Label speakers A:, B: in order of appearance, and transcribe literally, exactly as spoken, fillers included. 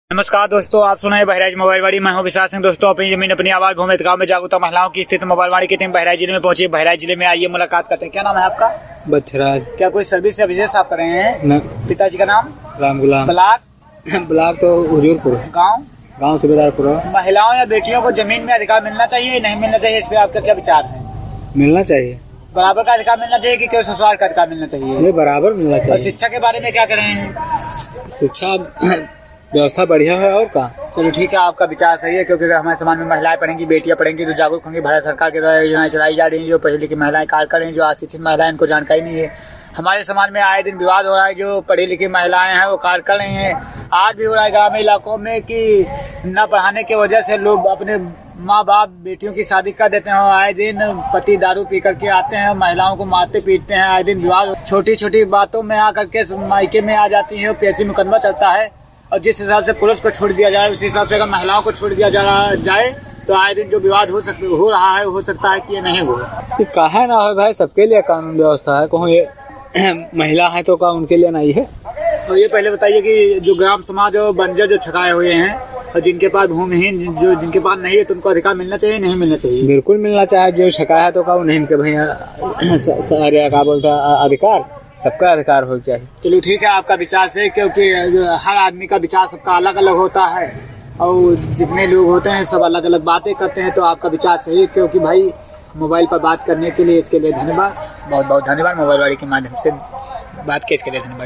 A: नमस्कार दोस्तों, आप सुना है बहराइच मोबाइल वाड़ी। मैं हूं विशाल सिंह। दोस्तों, अपनी जमीन अपनी आवाज भूमि गांव में जागरूकता महिलाओं की स्थिति मोबाइल वाड़ी की टीम बहराइच जिले में पहुंची। बहराइच जिले में आइए मुलाकात करते हैं। क्या नाम है आपका?
B: बछराज।
A: क्या कोई सर्विस या बिजनेस आप कर रहे हैं? पिताजी का नाम?
B: राम गुलाम।
A: ब्लॉक?
B: ब्लॉक तो हुजूरपुर।
A: गाँव?
B: गाँव सुबेदारपुरा।
A: महिलाओं या बेटियों को जमीन में अधिकार मिलना चाहिए, नहीं मिलना चाहिए, इस पे आपका क्या विचार है?
B: मिलना चाहिए।
A: बराबर का अधिकार मिलना चाहिए कि केवल ससुराल का अधिकार मिलना चाहिए?
B: ये बराबर मिलना
A: और
B: चाहिए।
A: शिक्षा के बारे में क्या कर रहे हैं?
B: शिक्षा व्यवस्था बढ़िया है और का।
A: चलो ठीक है, आपका विचार सही है, क्योंकि अगर हमारे समाज में महिलाएं पढ़ेंगी, बेटियां पढ़ेंगी तो जागरूक होंगी। भारत सरकार के द्वारा योजनाएं चलाई जा रही हैं। जो पढ़ी लिखी महिलाएं कार्य कर रही हैं, जो अशिक्षित महिलाएं, इनको जानकारी नहीं है। हमारे समाज में आए दिन विवाद हो रहा है। जो पढ़ी लिखी महिलाएं हैं वो कार्य कर रही हैं। आज भी हो रहा है ग्रामीण इलाकों में कि न पढ़ाने की वजह से लोग अपने माँ बाप बेटियों की शादी कर देते हैं। आए दिन पति दारू पी करके आते हैं, महिलाओं को मारते पीटते हैं। आए दिन विवाद छोटी छोटी बातों में आकर के मायके में आ जाती है। पेशी मुकदमा चलता है और जिस हिसाब से पुरुष को छोड़ दिया जाए, उस हिसाब से अगर महिलाओं को छोड़ दिया जा जाए तो आए दिन जो विवाद हो सकते हो रहा है, हो सकता है कि ये नहीं हो।
B: कहा ना हो भाई, सबके लिए कानून व्यवस्था है। कहूँ ये महिला है तो का उनके लिए नहीं है।
A: तो ये पहले बताइए कि जो ग्राम समाज और बंजर जो छकाए हुए हैं और जिनके पास भूमिहीन, जो जिनके पास नहीं है, तो उनको अधिकार मिलना चाहिए, नहीं मिलना चाहिए?
B: बिल्कुल मिलना चाहिए। जो छकाया है तो का नहीं के भैया सारे क्या बोलता अधिकार, सबका अधिकार हो चाहिए।
A: चलो ठीक है, आपका विचार से, क्योंकि हर आदमी का विचार सबका अलग अलग होता है और जितने लोग होते हैं सब अलग अलग बातें करते हैं। तो आपका विचार सही है, क्योंकि भाई मोबाइल पर बात करने के लिए, इसके लिए धन्यवाद, बहुत बहुत धन्यवाद। मोबाइल वाड़ी के माध्यम से बात के इसके लिए धन्यवाद।